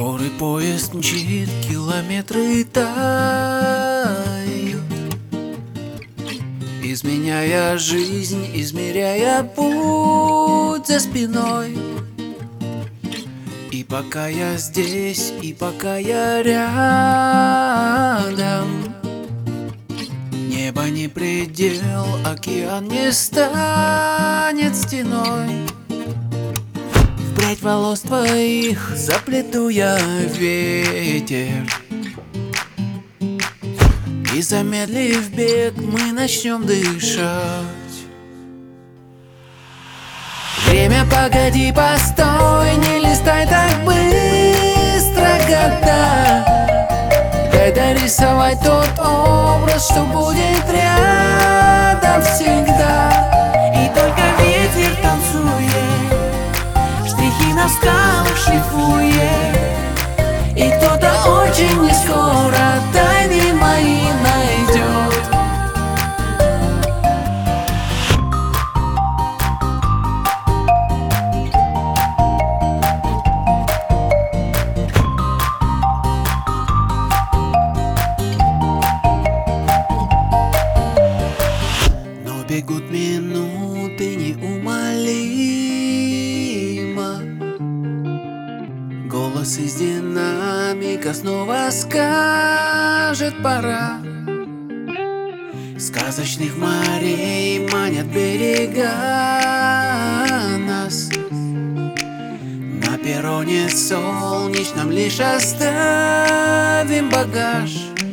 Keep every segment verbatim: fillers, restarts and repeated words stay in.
Скорый поезд мчит, километры тают, изменяя жизнь, измеряя путь за спиной. И пока я здесь, и пока я рядом, небо не предел, океан не станет стеной. В прядь волос твоих заплету я ветер, и замедлив бег, мы начнем дышать. Время, погоди, постой, не листай так быстро года. Дай дорисовать тот образ, что будет рядом всегда. И только ветер танцует, штрихи на скалах шлифует, и кто-то очень не скоро тайны мои найдет. Но бегут минуты неумолимо, голос из динамика снова скажет пора. Сказочных морей манят берега нас. На перроне солнечном лишь оставим багаж.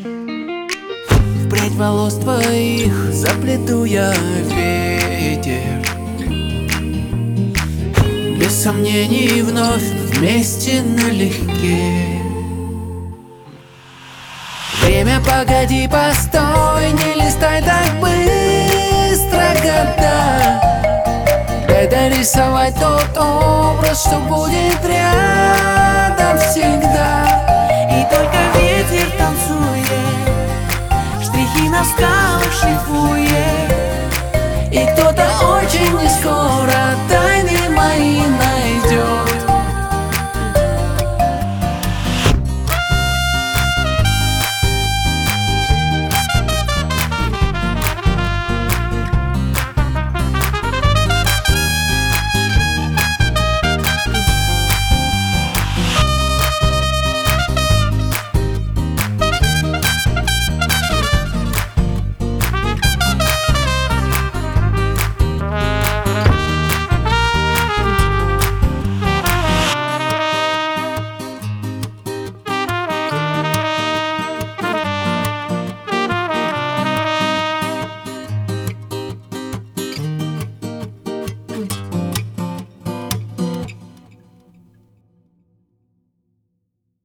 В прядь волос твоих заплету я ветер, без сомнений вновь вместе налегке. Время, погоди, постой, не листай так быстро года. Дай дорисовать тот образ, что будет рядом всегда.